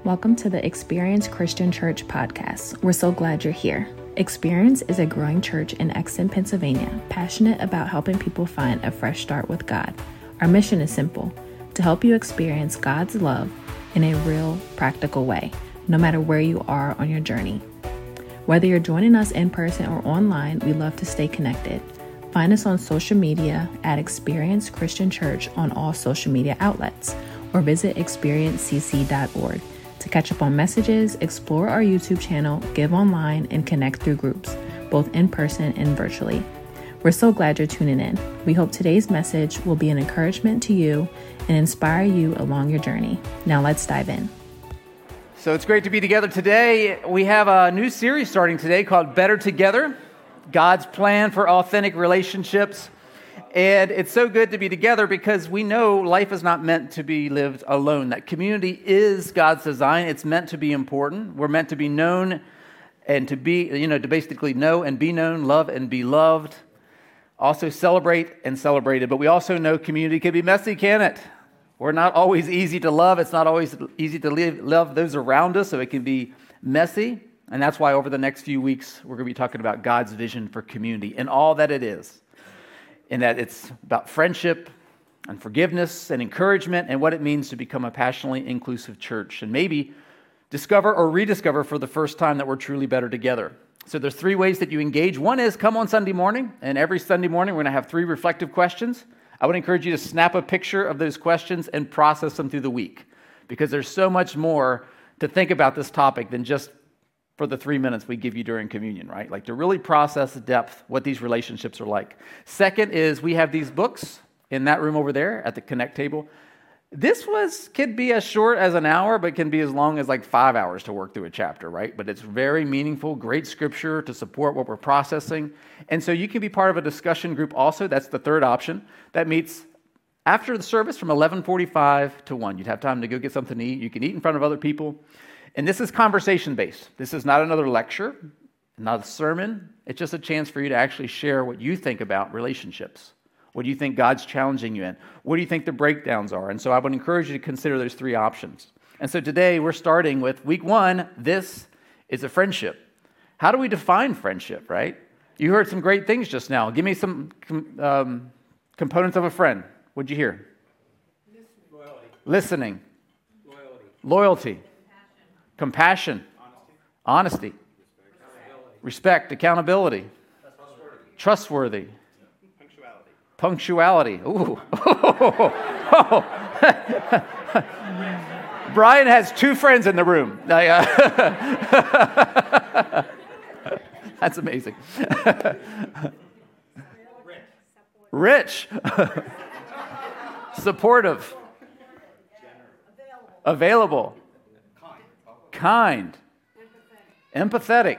Welcome to the Experience Christian Church podcast. We're so glad you're here. Experience is a growing church in Exton, Pennsylvania, passionate about helping people find a fresh start with God. Our mission is simple: to help you experience God's love in a real, practical way, no matter where you are on your journey. Whether you're joining us in person or online, we love to stay connected. Find us on social media at Experience Christian Church on all social media outlets, or visit experiencecc.org to catch up on messages, explore our YouTube channel, give online, and connect through groups, both in person and virtually. We're so glad you're tuning in. We hope today's message will be an encouragement to you and inspire you along your journey. Now let's dive in. So it's great to be together today. We have a new series starting today called Better Together, God's Plan for Authentic Relationships. And it's so good to be together because we know life is not meant to be lived alone. That community is God's design. It's meant to be important. We're meant to be known and to be, to basically know and be known, love and be loved. Also celebrate and celebrated. But we also know community can be messy, can it? We're not always easy to love. It's not always easy to love those around us, so it can be messy. And that's why over the next few weeks, we're going to be talking about God's vision for community and all that it is. In that it's about friendship and forgiveness and encouragement and what it means to become a passionately inclusive church, and maybe discover or rediscover for the first time that we're truly better together. So there's three ways that you engage. One is come on Sunday morning, and every Sunday morning we're going to have three reflective questions. I would encourage you to snap a picture of those questions and process them through the week, because there's so much more to think about this topic than just for the 3 minutes we give you during communion, right? Like to really process the depth, what these relationships are like. Second is we have these books in that room over there at the Connect table. This could be as short as an hour, but can be as long as like 5 hours to work through a chapter, right? But it's very meaningful, great scripture to support what we're processing. And so you can be part of a discussion group also. That's the third option. That meets after the service from 11:45 to 1. You'd have time to go get something to eat. You can eat in front of other people. And this is conversation-based. This is not another lecture, not a sermon. It's just a chance for you to actually share what you think about relationships. What do you think God's challenging you in? What do you think the breakdowns are? And so I would encourage you to consider those three options. And so today we're starting with week one. This is a friendship. How do we define friendship, right? You heard some great things just now. Give me some components of a friend. What'd you hear? Listening. Loyalty. Compassion, honesty, respect, accountability, trustworthy, punctuality. Ooh. Brian has two friends in the room. That's amazing. Rich, supportive, available. Kind, empathetic,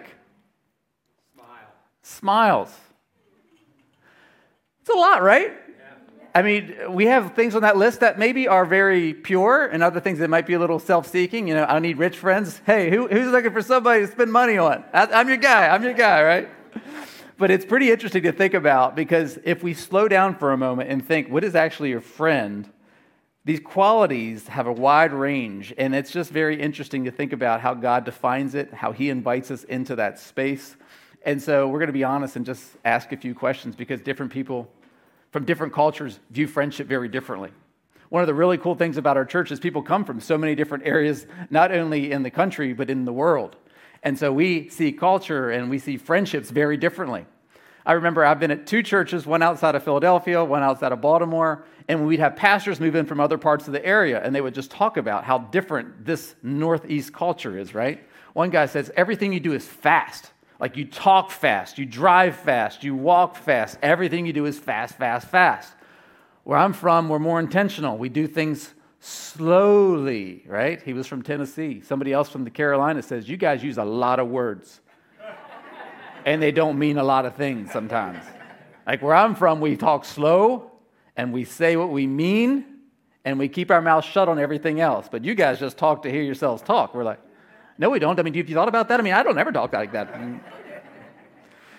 smiles. It's a lot, right? I mean, we have things on that list that maybe are very pure, and other things that might be a little self-seeking. I need rich friends. Hey, who's looking for somebody to spend money on? I'm your guy, right? But it's pretty interesting to think about, because if we slow down for a moment and think, what is actually a friend? These qualities have a wide range, and it's just very interesting to think about how God defines it, how He invites us into that space. And so we're going to be honest and just ask a few questions, because different people from different cultures view friendship very differently. One of the really cool things about our church is people come from so many different areas, not only in the country, but in the world. And so we see culture and we see friendships very differently. I remember I've been at two churches, one outside of Philadelphia, one outside of Baltimore, and we'd have pastors move in from other parts of the area, and they would just talk about how different this Northeast culture is, right? One guy says, everything you do is fast. Like you talk fast, you drive fast, you walk fast. Everything you do is fast, fast, fast. Where I'm from, we're more intentional. We do things slowly, right? He was from Tennessee. Somebody else from the Carolinas says, you guys use a lot of words. And they don't mean a lot of things sometimes. Like where I'm from, we talk slow, and we say what we mean, and we keep our mouth shut on everything else. But you guys just talk to hear yourselves talk. We're like, no, we don't. I mean, have you thought about that? I mean, I don't ever talk like that.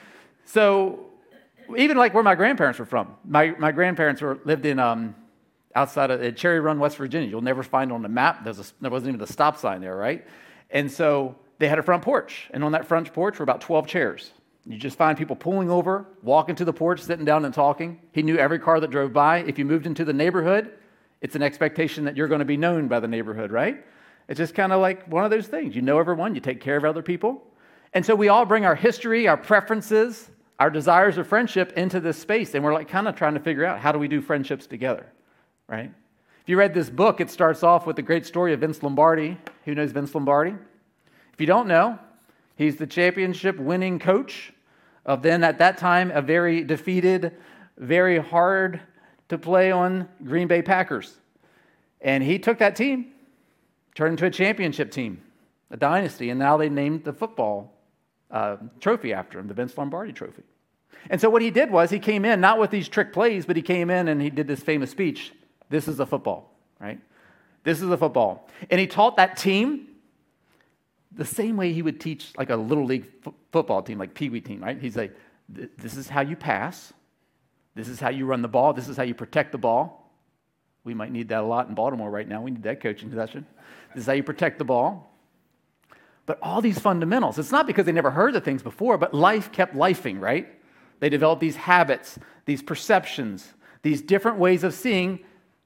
So even like where my grandparents were from. My grandparents lived in outside of Cherry Run, West Virginia. You'll never find on the map. There wasn't even a stop sign there, right? And so they had a front porch. And on that front porch were about 12 chairs. You just find people pulling over, walking to the porch, sitting down and talking. He knew every car that drove by. If you moved into the neighborhood, it's an expectation that you're going to be known by the neighborhood, right? It's just kind of like one of those things. You know everyone. You take care of other people. And so we all bring our history, our preferences, our desires of friendship into this space. And we're like kind of trying to figure out, how do we do friendships together, right? If you read this book, it starts off with the great story of Vince Lombardi. Who knows Vince Lombardi? If you don't know, he's the championship winning coach of then, at that time, a very defeated, very hard to play on Green Bay Packers. And he took that team, turned into a championship team, a dynasty, and now they named the football trophy after him, the Vince Lombardi Trophy. And so what he did was he came in, not with these trick plays, but he came in and he did this famous speech. This is a football, right? This is a football. And he taught that team the same way he would teach like a little league football team, like Pee Wee team, right? He's like, this is how you pass. This is how you run the ball. This is how you protect the ball. We might need that a lot in Baltimore right now. We need that coaching session. This is how you protect the ball. But all these fundamentals, it's not because they never heard the things before, but life kept lifing, right? They developed these habits, these perceptions, these different ways of seeing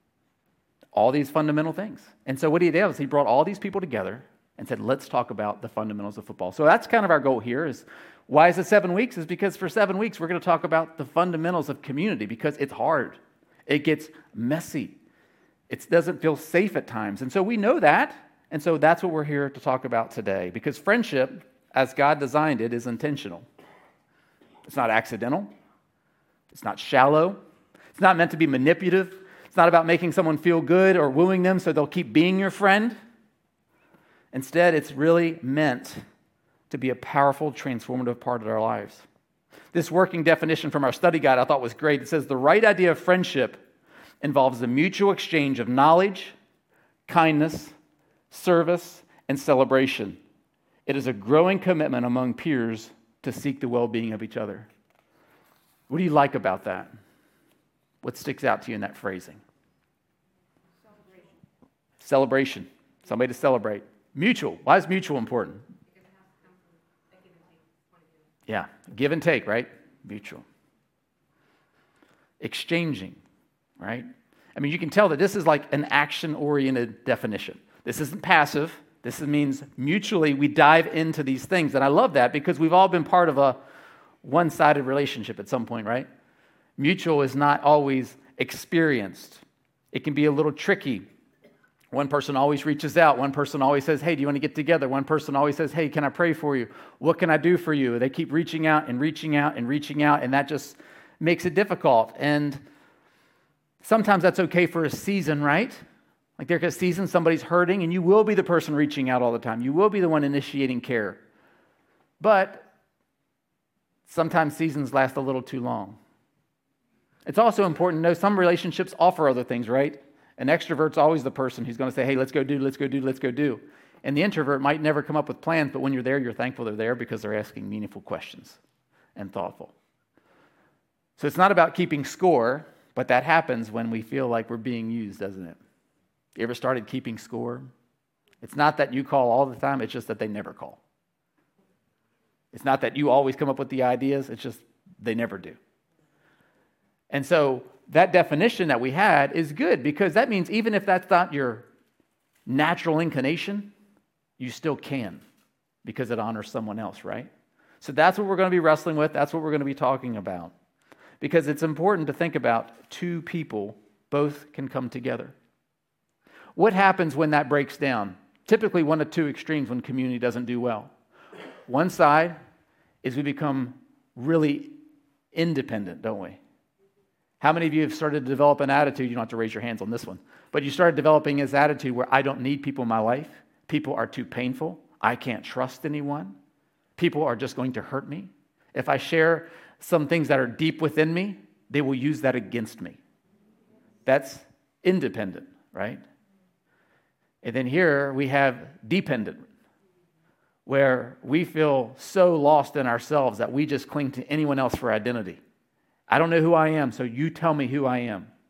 all these fundamental things. And so what he did was he brought all these people together and said, let's talk about the fundamentals of football. So that's kind of our goal here. Is why is it 7 weeks? Is because for 7 weeks we're going to talk about the fundamentals of community, because it's hard. It gets messy. It doesn't feel safe at times. And so we know that. And so that's what we're here to talk about today, because friendship, as God designed it, is intentional. It's not accidental. It's not shallow. It's not meant to be manipulative. It's not about making someone feel good or wooing them so they'll keep being your friend. Instead, it's really meant to be a powerful, transformative part of our lives. This working definition from our study guide I thought was great. It says the right idea of friendship involves the mutual exchange of knowledge, kindness, service, and celebration. It is a growing commitment among peers to seek the well-being of each other. What do you like about that? What sticks out to you in that phrasing? Celebration. Somebody to celebrate. Mutual. Why is mutual important? Because it has to come from a give and take point of view. Yeah, give and take, right? Mutual. Exchanging, right? I mean, you can tell that this is like an action-oriented definition. This isn't passive. This means mutually we dive into these things. And I love that because we've all been part of a one-sided relationship at some point, right? Mutual is not always experienced. It can be a little tricky. One person always reaches out. One person always says, hey, do you want to get together? One person always says, hey, can I pray for you? What can I do for you? They keep reaching out and reaching out and reaching out, and that just makes it difficult. And sometimes that's okay for a season, right? Like there's a season somebody's hurting, and you will be the person reaching out all the time. You will be the one initiating care. But sometimes seasons last a little too long. It's also important to know some relationships offer other things, right? An extrovert's always the person who's going to say, hey, let's go do, let's go do, let's go do. And the introvert might never come up with plans, but when you're there, you're thankful they're there because they're asking meaningful questions and thoughtful. So it's not about keeping score, but that happens when we feel like we're being used, doesn't it? You ever started keeping score? It's not that you call all the time, it's just that they never call. It's not that you always come up with the ideas, it's just they never do. And so that definition that we had is good because that means even if that's not your natural inclination, you still can because it honors someone else, right? So that's what we're going to be wrestling with. That's what we're going to be talking about because it's important to think about two people both can come together. What happens when that breaks down? Typically one of two extremes when community doesn't do well. One side is we become really independent, don't we? How many of you have started to develop an attitude, you don't have to raise your hands on this one, but you started developing this attitude where I don't need people in my life. People are too painful. I can't trust anyone. People are just going to hurt me. If I share some things that are deep within me, they will use that against me. That's independent, right? And then here we have dependent, where we feel so lost in ourselves that we just cling to anyone else for identity. I don't know who I am, so you tell me who I am.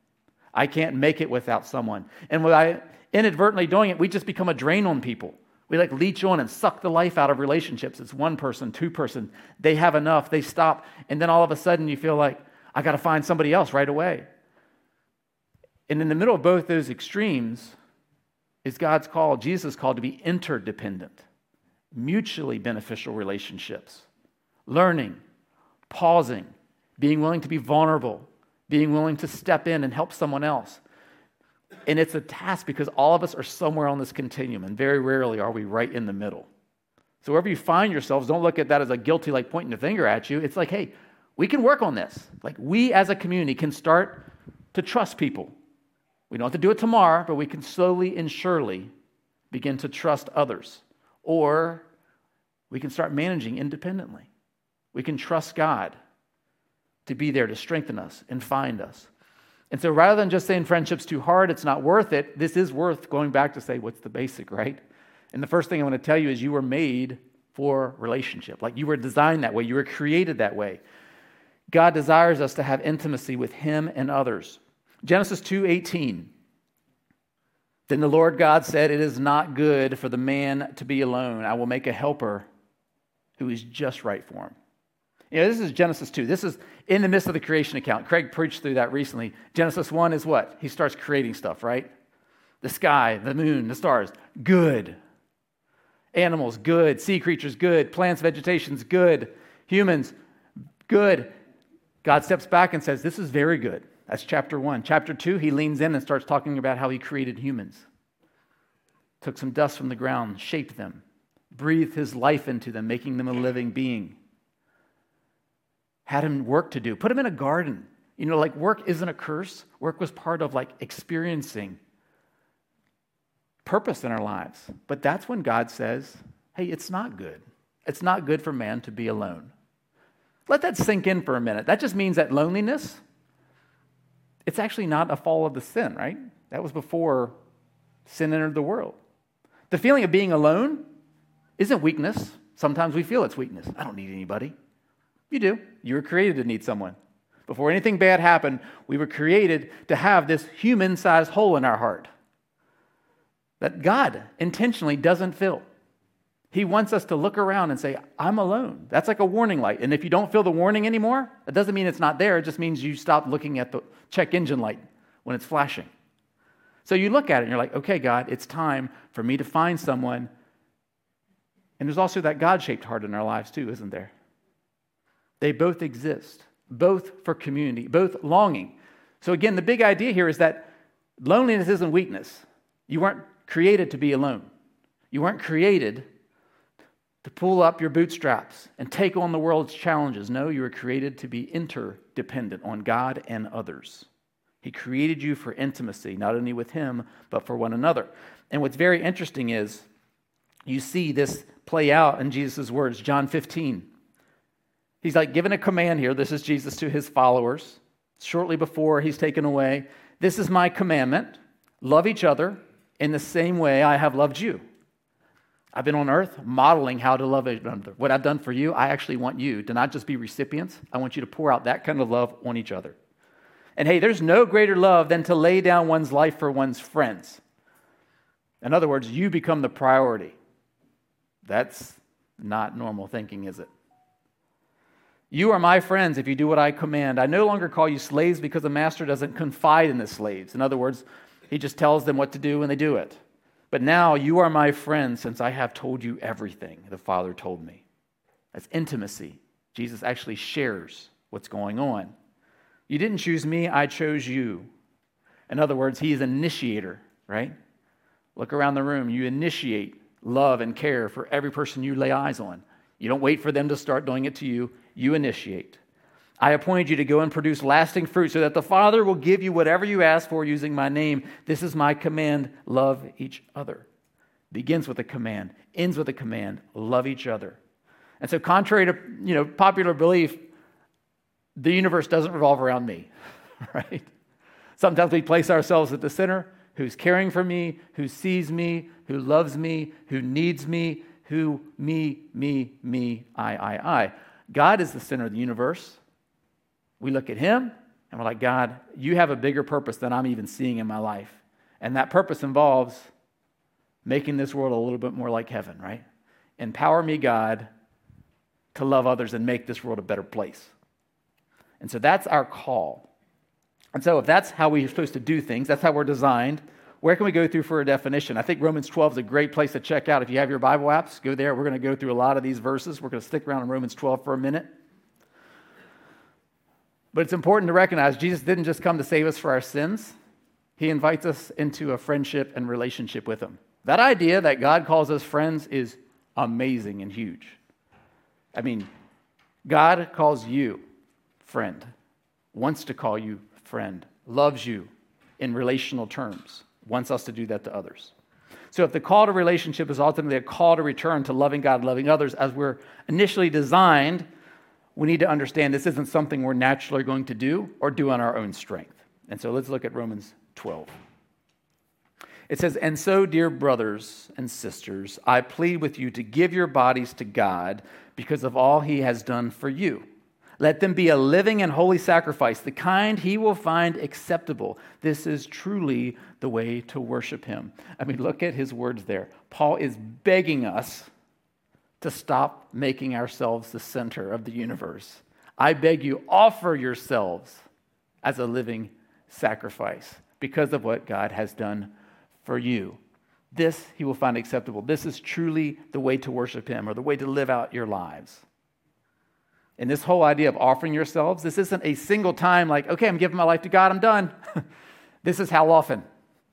I can't make it without someone. And by inadvertently doing it, we just become a drain on people. We like leech on and suck the life out of relationships. It's one person, two person. They have enough, they stop. And then all of a sudden you feel like, I got to find somebody else right away. And in the middle of both those extremes is God's call, Jesus' call to be interdependent, mutually beneficial relationships, learning, pausing, being willing to be vulnerable, being willing to step in and help someone else. And it's a task because all of us are somewhere on this continuum, and very rarely are we right in the middle. So wherever you find yourselves, don't look at that as a guilty, like pointing a finger at you. It's like, hey, we can work on this. Like we as a community can start to trust people. We don't have to do it tomorrow, but we can slowly and surely begin to trust others. Or we can start managing independently. We can trust God to be there to strengthen us and find us. And so rather than just saying friendship's too hard, it's not worth it, this is worth going back to say, what's the basic, right? And the first thing I want to tell you is you were made for relationship. Like you were designed that way. You were created that way. God desires us to have intimacy with Him and others. Genesis 2:18. Then the Lord God said, it is not good for the man to be alone. I will make a helper who is just right for him. You know, this is Genesis 2. This is in the midst of the creation account. Craig preached through that recently. Genesis 1 is what? He starts creating stuff, right? The sky, the moon, the stars, good. Animals, good. Sea creatures, good. Plants, vegetation's good. Humans, good. God steps back and says, this is very good. That's chapter 1. Chapter 2, he leans in and starts talking about how he created humans. Took some dust from the ground, shaped them, breathed his life into them, making them a living being. Had him work to do. Put him in a garden. You know, like work isn't a curse. Work was part of like experiencing purpose in our lives. But that's when God says, hey, it's not good. It's not good for man to be alone. Let that sink in for a minute. That just means that loneliness, it's actually not a fall of the sin, right? That was before sin entered the world. The feeling of being alone isn't weakness. Sometimes we feel it's weakness. I don't need anybody. You do. You were created to need someone. Before anything bad happened, we were created to have this human-sized hole in our heart that God intentionally doesn't fill. He wants us to look around and say, I'm alone. That's like a warning light. And if you don't feel the warning anymore, it doesn't mean it's not there. It just means you stop looking at the check engine light when it's flashing. So you look at it and you're like, okay, God, it's time for me to find someone. And there's also that God-shaped heart in our lives too, isn't there? They both exist, both for community, both longing. So again, the big idea here is that loneliness isn't weakness. You weren't created to be alone. You weren't created to pull up your bootstraps and take on the world's challenges. No, you were created to be interdependent on God and others. He created you for intimacy, not only with Him, but for one another. And what's very interesting is you see this play out in Jesus' words, John 15. He's like given a command here. This is Jesus to His followers. Shortly before He's taken away, this is my commandment. Love each other in the same way I have loved you. I've been on earth modeling how to love each other. What I've done for you, I actually want you to not just be recipients. I want you to pour out that kind of love on each other. And hey, there's no greater love than to lay down one's life for one's friends. In other words, you become the priority. That's not normal thinking, is it? You are my friends if you do what I command. I no longer call you slaves because the master doesn't confide in the slaves. In other words, he just tells them what to do and they do it. But now you are my friends since I have told you everything the Father told me. That's intimacy. Jesus actually shares what's going on. You didn't choose me, I chose you. In other words, he is an initiator, right? Look around the room. You initiate love and care for every person you lay eyes on. You don't wait for them to start doing it to you. You initiate. I appointed you to go and produce lasting fruit so that the Father will give you whatever you ask for using my name. This is my command. Love each other. Begins with a command. Ends with a command. Love each other. And so contrary to popular belief, the universe doesn't revolve around me, right? Sometimes we place ourselves at the center. Who's caring for me, who sees me, who loves me, who needs me, who me, I. God is the center of the universe. We look at Him, And we're like, God, you have a bigger purpose than I'm even seeing in my life. And that purpose involves making this world a little bit more like heaven, right? Empower me, God, to love others and make this world a better place. And so that's our call. And so if that's how we're supposed to do things, that's how we're designed, where can we go through for a definition? I think Romans 12 is a great place to check out. If you have your Bible apps, go there. We're going to go through a lot of these verses. We're going to stick around in Romans 12 for a minute. But it's important to recognize Jesus didn't just come to save us for our sins. He invites us into a friendship and relationship with him. That idea that God calls us friends is amazing and huge. I mean, God calls you friend, wants to call you friend, loves you in relational terms, wants us to do that to others. So if the call to relationship is ultimately a call to return to loving God, loving others, as we're initially designed, we need to understand this isn't something we're naturally going to do or do on our own strength. And so let's look at Romans 12. It says, "And so, dear brothers and sisters, I plead with you to give your bodies to God because of all he has done for you. Let them be a living and holy sacrifice, the kind he will find acceptable. This is truly the way to worship him." I mean, look at his words there. Paul is begging us to stop making ourselves the center of the universe. I beg you, offer yourselves as a living sacrifice because of what God has done for you. This he will find acceptable. This is truly the way to worship him, or the way to live out your lives. And this whole idea of offering yourselves, this isn't a single time like, okay, I'm giving my life to God, I'm done. This is how often?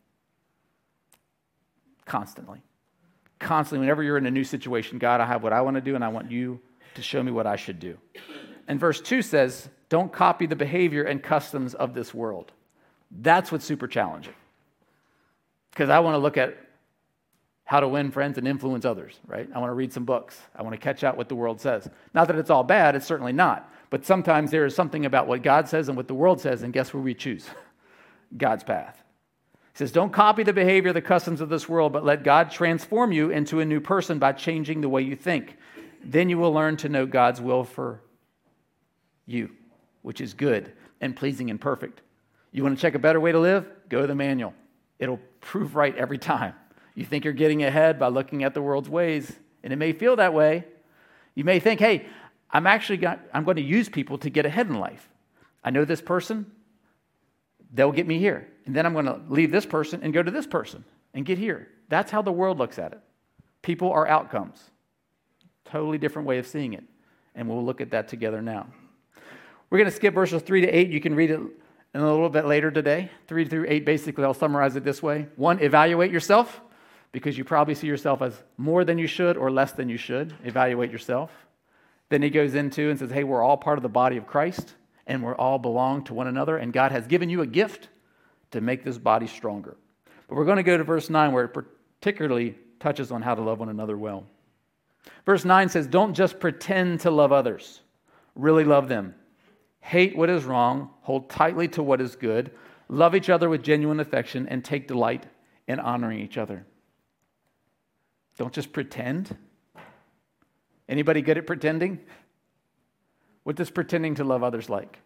Constantly. Constantly, whenever you're in a new situation, God, I have what I want to do, and I want you to show me what I should do. And verse 2 says, don't copy the behavior and customs of this world. That's what's super challenging. Because I want to look at how to win friends and influence others, right? I want to read some books. I want to catch out what the world says. Not that it's all bad, it's certainly not. But sometimes there is something about what God says and what the world says, and guess where we choose? God's path. He says, don't copy the behavior, the customs of this world, but let God transform you into a new person by changing the way you think. Then you will learn to know God's will for you, which is good and pleasing and perfect. You want to check a better way to live? Go to the manual. It'll prove right every time. You think you're getting ahead by looking at the world's ways, and it may feel that way. You may think, hey, I'm going to use people to get ahead in life. I know this person, they'll get me here. And then I'm going to leave this person and go to this person and get here. That's how the world looks at it. People are outcomes. Totally different way of seeing it. And we'll look at that together now. We're going to skip verses 3 to 8. You can read it in a little bit later today. 3 through 8, basically, I'll summarize it this way. 1, evaluate yourself, because you probably see yourself as more than you should or less than you should. Evaluate yourself. Then he goes into and says, hey, we're all part of the body of Christ, and we're all belong to one another, and God has given you a gift to make this body stronger. But we're going to go to verse 9, where it particularly touches on how to love one another well. Verse 9 says, don't just pretend to love others. Really love them. Hate what is wrong. Hold tightly to what is good. Love each other with genuine affection, and take delight in honoring each other. Don't just pretend. Anybody good at pretending? What does pretending to love others like?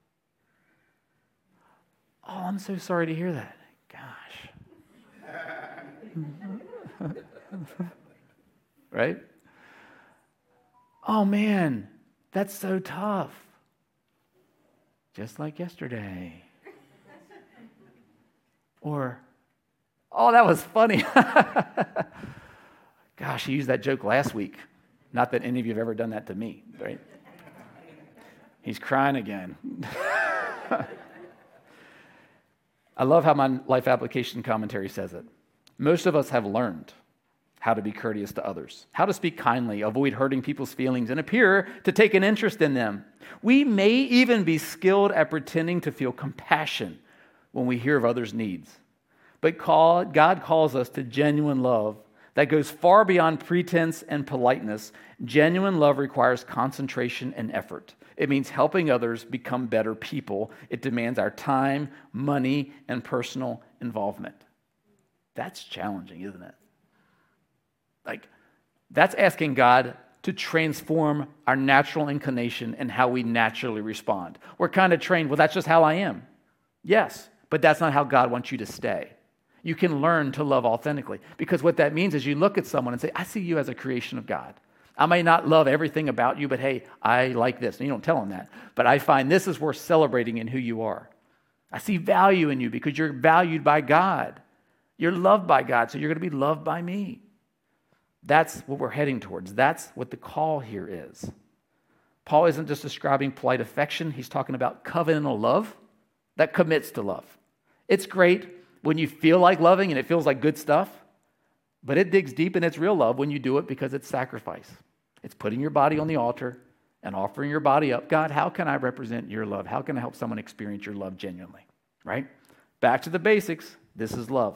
Oh, I'm so sorry to hear that. Gosh. Right? Oh, man, that's so tough. Just like yesterday. Or, oh, that was funny. Gosh, he used that joke last week. Not that any of you have ever done that to me, right? He's crying again. I love how my life application commentary says it. Most of us have learned how to be courteous to others, how to speak kindly, avoid hurting people's feelings, and appear to take an interest in them. We may even be skilled at pretending to feel compassion when we hear of others' needs. But God calls us to genuine love that goes far beyond pretense and politeness. Genuine love requires concentration and effort. It means helping others become better people. It demands our time, money, and personal involvement. That's challenging, isn't it? Like, that's asking God to transform our natural inclination and how we naturally respond. We're kind of trained, well, that's just how I am. Yes, but that's not how God wants you to stay. You can learn to love authentically, because what that means is you look at someone and say, I see you as a creation of God. I may not love everything about you, but hey, I like this. And you don't tell them that. But I find this is worth celebrating in who you are. I see value in you because you're valued by God. You're loved by God, so you're going to be loved by me. That's what we're heading towards. That's what the call here is. Paul isn't just describing polite affection. He's talking about covenantal love that commits to love. It's great when you feel like loving and it feels like good stuff, but it digs deep and it's real love when you do it because it's sacrifice. It's putting your body on the altar and offering your body up. God, how can I represent your love? How can I help someone experience your love genuinely? Right? Back to the basics. This is love.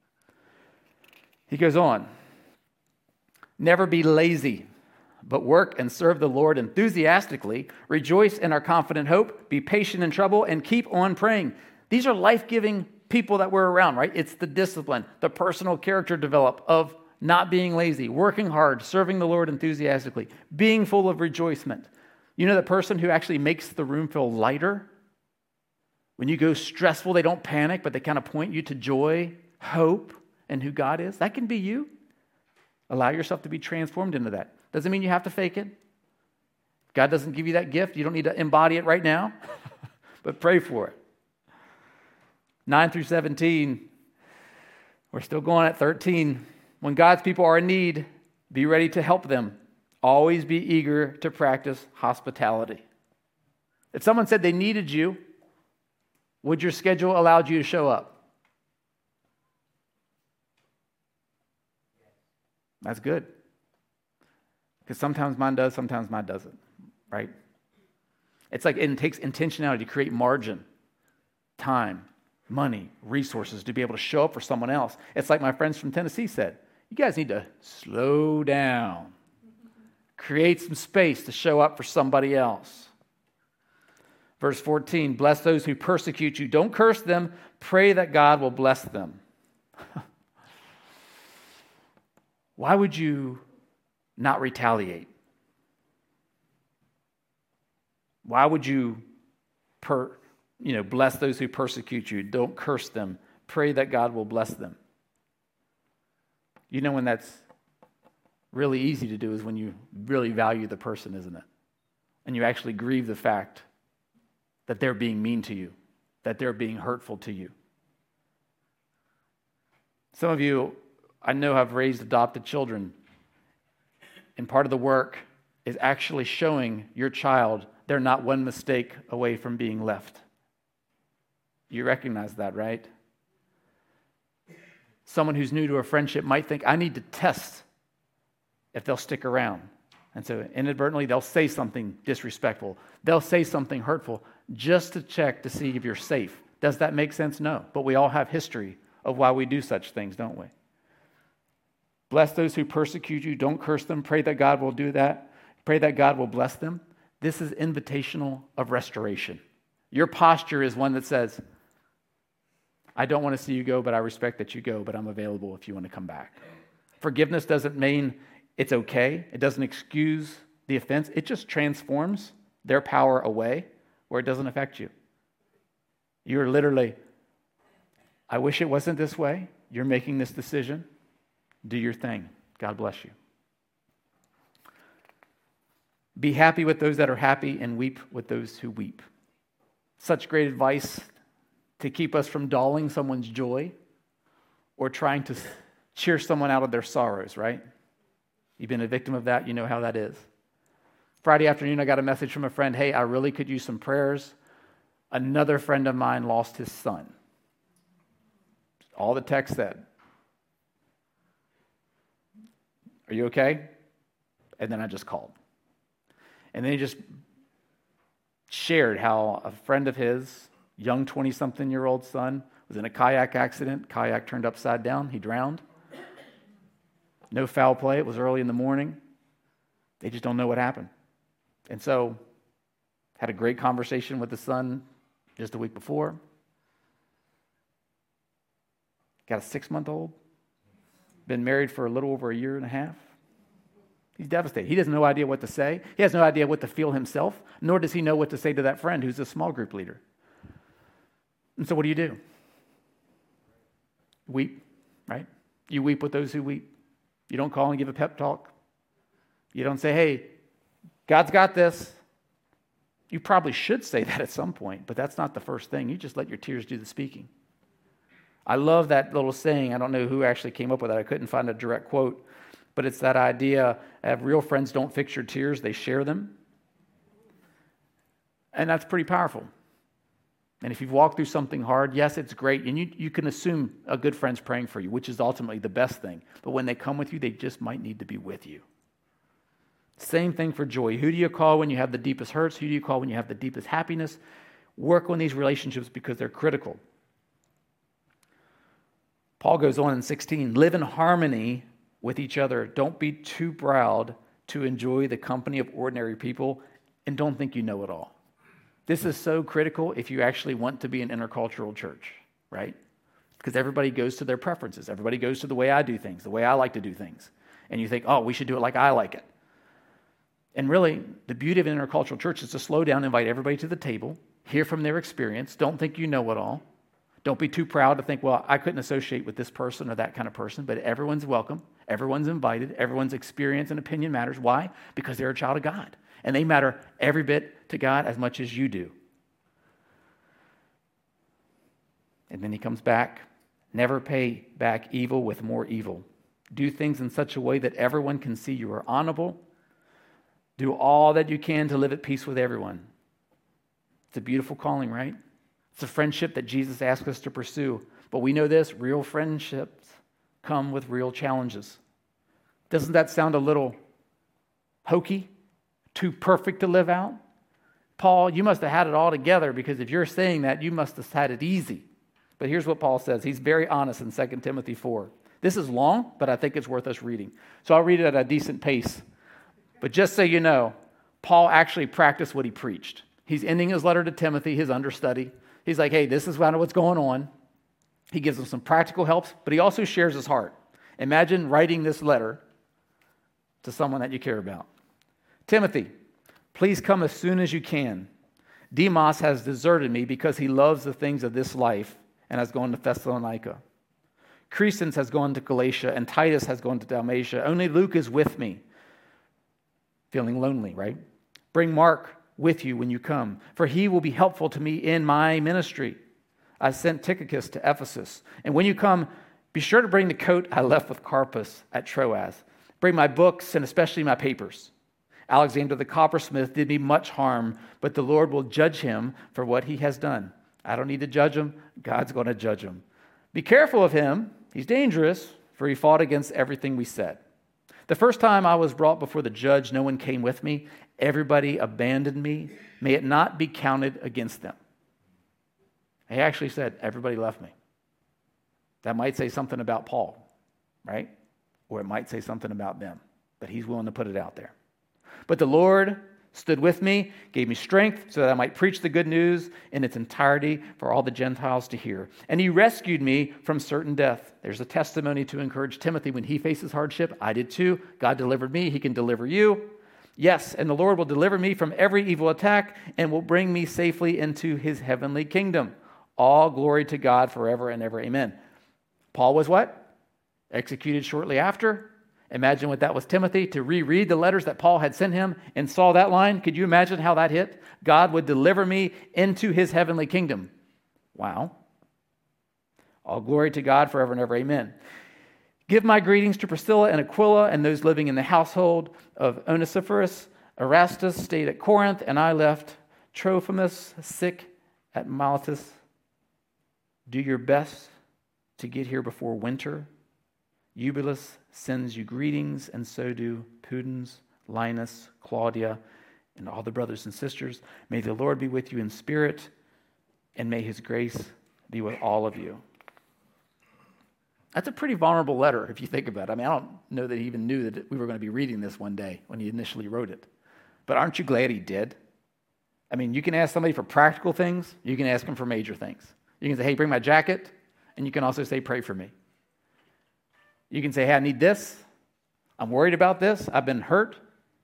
He goes on. Never be lazy, but work and serve the Lord enthusiastically. Rejoice in our confident hope. Be patient in trouble and keep on praying. These are life-giving people that we're around, right? It's the discipline, the personal character develop of not being lazy, working hard, serving the Lord enthusiastically, being full of rejoicement. You know, the person who actually makes the room feel lighter? When you go stressful, they don't panic, but they kind of point you to joy, hope, and who God is. That can be you. Allow yourself to be transformed into that. Doesn't mean you have to fake it. God doesn't give you that gift. You don't need to embody it right now, but pray for it. 9 through 17, we're still going at 13. When God's people are in need, be ready to help them. Always be eager to practice hospitality. If someone said they needed you, would your schedule allow you to show up? That's good. Because sometimes mine does, sometimes mine doesn't, right? It's like it takes intentionality to create margin, time, money, resources to be able to show up for someone else. It's like my friends from Tennessee said, you guys need to slow down. Create some space to show up for somebody else. Verse 14, bless those who persecute you. Don't curse them. Pray that God will bless them. Why would you not retaliate? Why would you bless those who persecute you? Don't curse them. Pray that God will bless them. You know when that's really easy to do is when you really value the person, isn't it? And you actually grieve the fact that they're being mean to you, that they're being hurtful to you. Some of you, I know, have raised adopted children, and part of the work is actually showing your child they're not one mistake away from being left. You recognize that, right? Someone who's new to a friendship might think, I need to test if they'll stick around. And so inadvertently, they'll say something disrespectful. They'll say something hurtful just to check to see if you're safe. Does that make sense? No. But we all have history of why we do such things, don't we? Bless those who persecute you. Don't curse them. Pray that God will do that. Pray that God will bless them. This is invitational of restoration. Your posture is one that says, I don't want to see you go, but I respect that you go, but I'm available if you want to come back. Forgiveness doesn't mean it's okay. It doesn't excuse the offense. It just transforms their power away where it doesn't affect you. You're literally, I wish it wasn't this way. You're making this decision. Do your thing. God bless you. Be happy with those that are happy and weep with those who weep. Such great advice to keep us from dulling someone's joy or trying to cheer someone out of their sorrows, right? You've been a victim of that. You know how that is. Friday afternoon, I got a message from a friend. Hey, I really could use some prayers. Another friend of mine lost his son. All the text said. Are you okay? And then I just called. And then he just shared how a friend of his, young 20-something-year-old son, was in a kayak accident. Kayak turned upside down. He drowned. No foul play. It was early in the morning. They just don't know what happened. And so, had a great conversation with the son just a week before. Got a 6-month-old. Been married for a little over a year and a half. He's devastated. He has no idea what to say. He has no idea what to feel himself, nor does he know what to say to that friend who's a small group leader. And so what do? Weep, right? You weep with those who weep. You don't call and give a pep talk. You don't say, hey, God's got this. You probably should say that at some point, but that's not the first thing. You just let your tears do the speaking. I love that little saying. I don't know who actually came up with it. I couldn't find a direct quote, but it's that idea of real friends don't fix your tears, they share them. And that's pretty powerful. And if you've walked through something hard, yes, it's great. And you can assume a good friend's praying for you, which is ultimately the best thing. But when they come with you, they just might need to be with you. Same thing for joy. Who do you call when you have the deepest hurts? Who do you call when you have the deepest happiness? Work on these relationships because they're critical. Paul goes on in 16, live in harmony with each other. Don't be too proud to enjoy the company of ordinary people, and don't think you know it all. This is so critical if you actually want to be an intercultural church, right? Because everybody goes to their preferences. Everybody goes to the way I do things, the way I like to do things. And you think, oh, we should do it like I like it. And really, the beauty of an intercultural church is to slow down, invite everybody to the table, hear from their experience. Don't think you know it all. Don't be too proud to think, well, I couldn't associate with this person or that kind of person, but everyone's welcome. Everyone's invited. Everyone's experience and opinion matters. Why? Because they're a child of God. And they matter every bit to God as much as you do. And then he comes back. Never pay back evil with more evil. Do things in such a way that everyone can see you are honorable. Do all that you can to live at peace with everyone. It's a beautiful calling, right? It's a friendship that Jesus asks us to pursue. But we know this, real friendships come with real challenges. Doesn't that sound a little hokey? Too perfect to live out? Paul, you must have had it all together, because if you're saying that, you must have had it easy. But here's what Paul says. He's very honest in 2 Timothy 4. This is long, but I think it's worth us reading. So I'll read it at a decent pace. But just so you know, Paul actually practiced what he preached. He's ending his letter to Timothy, his understudy. He's like, hey, this is what's going on. He gives him some practical helps, but he also shares his heart. Imagine writing this letter to someone that you care about. Timothy, please come as soon as you can. Demas has deserted me because he loves the things of this life and has gone to Thessalonica. Crescens has gone to Galatia, and Titus has gone to Dalmatia. Only Luke is with me. Feeling lonely, right? Bring Mark with you when you come, for he will be helpful to me in my ministry. I sent Tychicus to Ephesus. And when you come, be sure to bring the coat I left with Carpus at Troas. Bring my books and especially my papers. Alexander the coppersmith did me much harm, but the Lord will judge him for what he has done. I don't need to judge him. God's going to judge him. Be careful of him. He's dangerous, for he fought against everything we said. The first time I was brought before the judge, no one came with me. Everybody abandoned me. May it not be counted against them. He actually said, everybody left me. That might say something about Paul, right? Or it might say something about them. But he's willing to put it out there. But the Lord stood with me, gave me strength so that I might preach the good news in its entirety for all the Gentiles to hear. And he rescued me from certain death. There's a testimony to encourage Timothy when he faces hardship. I did too. God delivered me. He can deliver you. Yes, and the Lord will deliver me from every evil attack and will bring me safely into his heavenly kingdom. All glory to God forever and ever. Amen. Paul was what? Executed shortly after. Imagine what that was, Timothy, to reread the letters that Paul had sent him and saw that line. Could you imagine how that hit? God would deliver me into his heavenly kingdom. Wow. All glory to God forever and ever. Amen. Give my greetings to Priscilla and Aquila and those living in the household of Onesiphorus. Erastus stayed at Corinth, and I left Trophimus sick at Miletus. Do your best to get here before winter. Eubulus sends you greetings, and so do Pudens, Linus, Claudia, and all the brothers and sisters. May the Lord be with you in spirit, and may his grace be with all of you. That's a pretty vulnerable letter if you think about it. I mean, I don't know that he even knew that we were going to be reading this one day when he initially wrote it. But aren't you glad he did? I mean, you can ask somebody for practical things. You can ask them for major things. You can say, hey, bring my jacket. And you can also say, pray for me. You can say, hey, I need this. I'm worried about this. I've been hurt.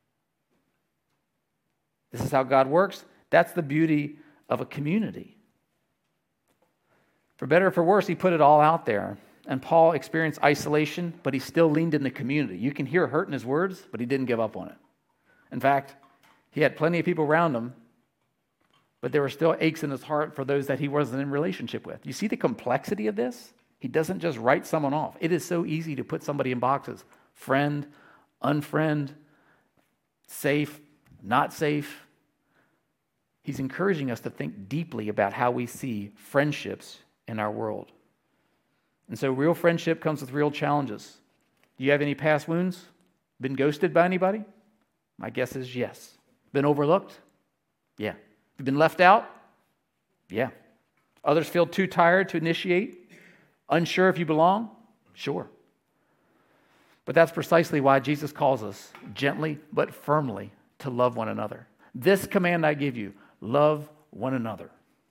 This is how God works. That's the beauty of a community. For better or for worse, he put it all out there. And Paul experienced isolation, but he still leaned in the community. You can hear hurt in his words, but he didn't give up on it. In fact, he had plenty of people around him, but there were still aches in his heart for those that he wasn't in relationship with. You see the complexity of this? He doesn't just write someone off. It is so easy to put somebody in boxes. Friend, unfriend, safe, not safe. He's encouraging us to think deeply about how we see friendships in our world. And so real friendship comes with real challenges. Do you have any past wounds? Been ghosted by anybody? My guess is yes. Been overlooked? Yeah. You've been left out? Yeah. Others feel too tired to initiate? Unsure if you belong? Sure. But that's precisely why Jesus calls us gently but firmly to love one another. This command I give you, love one another.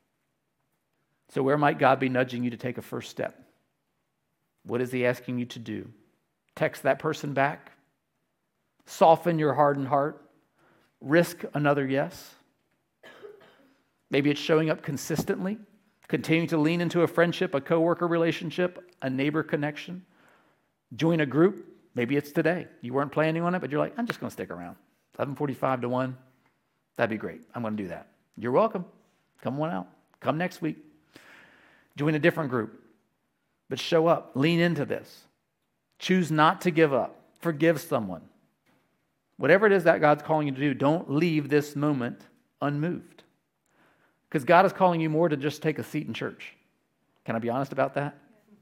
So where might God be nudging you to take a first step? What is he asking you to do? Text that person back? Soften your hardened heart? Risk another yes? Maybe it's showing up consistently, continuing to lean into a friendship, a coworker relationship, a neighbor connection. Join a group. Maybe it's today. You weren't planning on it, but you're like, I'm just going to stick around. 11:45 to 1. That'd be great. I'm going to do that. You're welcome. Come on out. Come next week. Join a different group. But show up. Lean into this. Choose not to give up. Forgive someone. Whatever it is that God's calling you to do, don't leave this moment unmoved. Because God is calling you more to just take a seat in church. Can I be honest about that?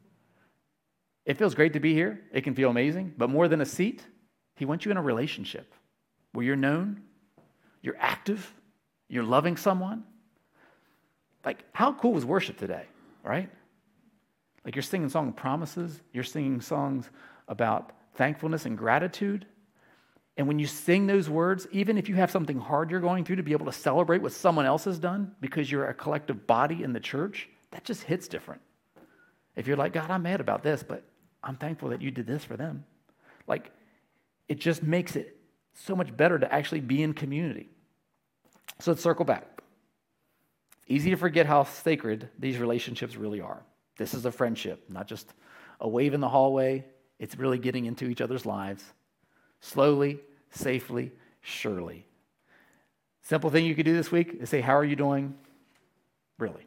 It feels great to be here. It can feel amazing. But more than a seat, he wants you in a relationship where you're known, you're active, you're loving someone. Like, how cool was worship today, right? Like, you're singing song of promises. You're singing songs about thankfulness and gratitude. And when you sing those words, even if you have something hard you're going through, to be able to celebrate what someone else has done because you're a collective body in the church, that just hits different. If you're like, God, I'm mad about this, but I'm thankful that you did this for them. Like, it just makes it so much better to actually be in community. So let's circle back. Easy to forget how sacred these relationships really are. This is a friendship, not just a wave in the hallway. It's really getting into each other's lives. Slowly, safely, surely. Simple thing you could do this week is say, how are you doing? Really.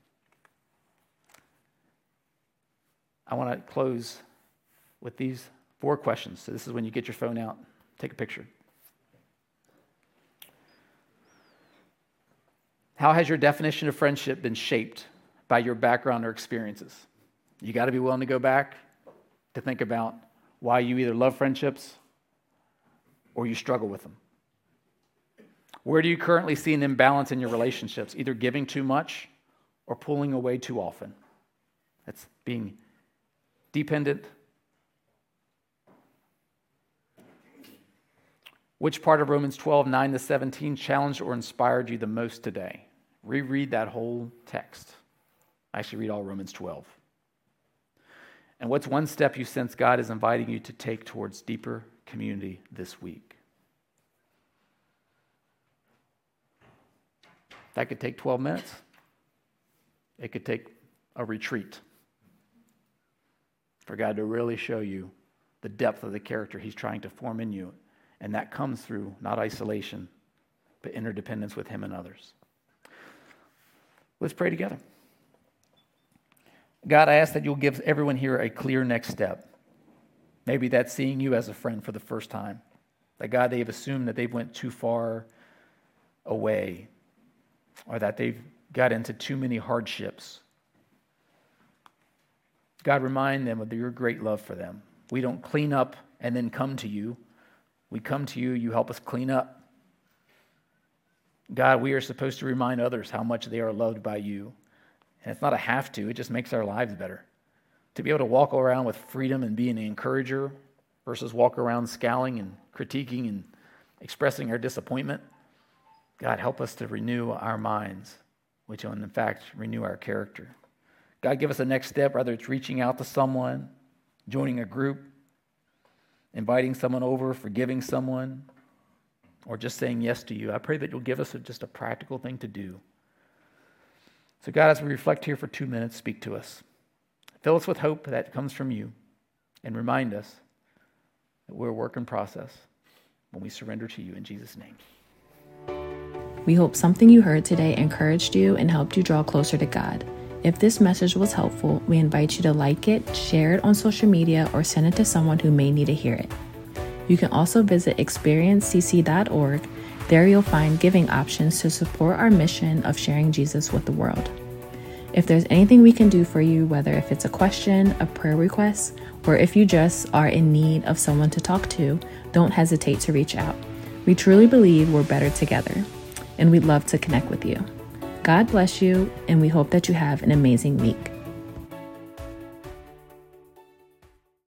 I want to close with these 4 questions. So this is when you get your phone out, take a picture. How has your definition of friendship been shaped by your background or experiences? You got to be willing to go back to think about why you either love friendships or you struggle with them. Where do you currently see an imbalance in your relationships, either giving too much or pulling away too often? That's being dependent. Which part of Romans 12, 9-17 challenged or inspired you the most today? Reread that whole text. Actually, read all Romans 12. And what's one step you sense God is inviting you to take towards deeper community this week? That could take 12 minutes. It could take a retreat for God to really show you the depth of the character he's trying to form in you. And that comes through not isolation, but interdependence with him and others. Let's pray together. God, I ask that you'll give everyone here a clear next step. Maybe that's seeing you as a friend for the first time. That, God, they've assumed that they've went too far away, or that they've got into too many hardships. God, remind them of your great love for them. We don't clean up and then come to you. We come to you, you help us clean up. God, we are supposed to remind others how much they are loved by you. And it's not a have to, it just makes our lives better. To be able to walk around with freedom and be an encourager versus walk around scowling and critiquing and expressing our disappointment. God, help us to renew our minds, which will in fact renew our character. God, give us a next step, whether it's reaching out to someone, joining a group, inviting someone over, forgiving someone, or just saying yes to you. I pray that you'll give us just a practical thing to do. So God, as we reflect here for 2 minutes, speak to us. Fill us with hope that comes from you, and remind us that we're a work in process when we surrender to you in Jesus' name. We hope something you heard today encouraged you and helped you draw closer to God. If this message was helpful, we invite you to like it, share it on social media, or send it to someone who may need to hear it. You can also visit experiencecc.org. There you'll find giving options to support our mission of sharing Jesus with the world. If there's anything we can do for you, whether if it's a question, a prayer request, or if you just are in need of someone to talk to, don't hesitate to reach out. We truly believe we're better together, and we'd love to connect with you. God bless you, and we hope that you have an amazing week.